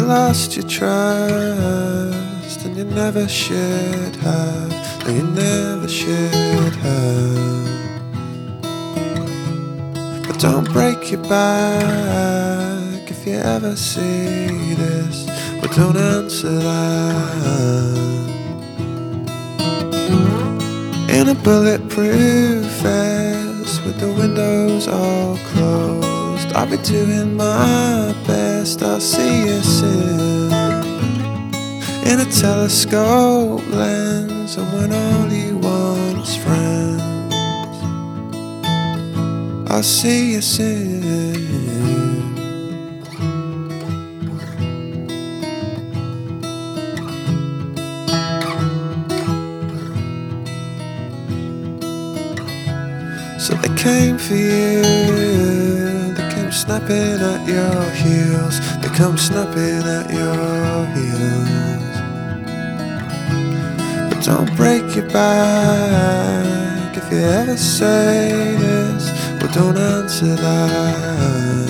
lost your trust, and you never should have. No, you never should have. But don't break your back if you ever see this. But don't answer that. In a bulletproof vest with the windows all closed, I'll be doing my best. I'll see you soon. In a telescope lens, and when all you want's friends, I'll see you soon. So they came for you, they came snapping at your heels, they come snapping at your heels. But don't break your back if you ever say this. Well, don't answer that.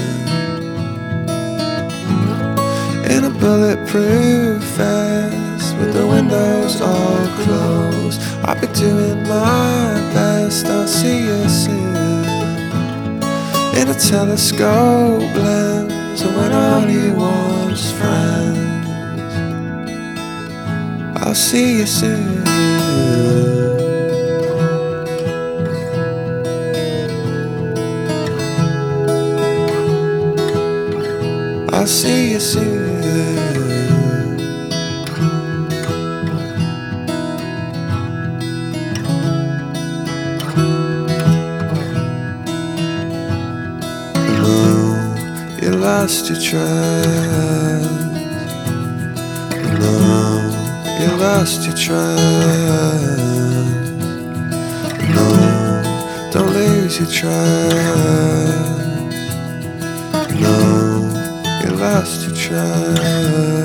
In a bulletproof vest with the windows all closed, I'll be doing my best. I'll see you soon. In a telescope lens, and when all you want's friends, I'll see you soon. I'll see you soon. You lost your trust. No, you lost your trust. No, don't lose your trust. No, you lost your trust.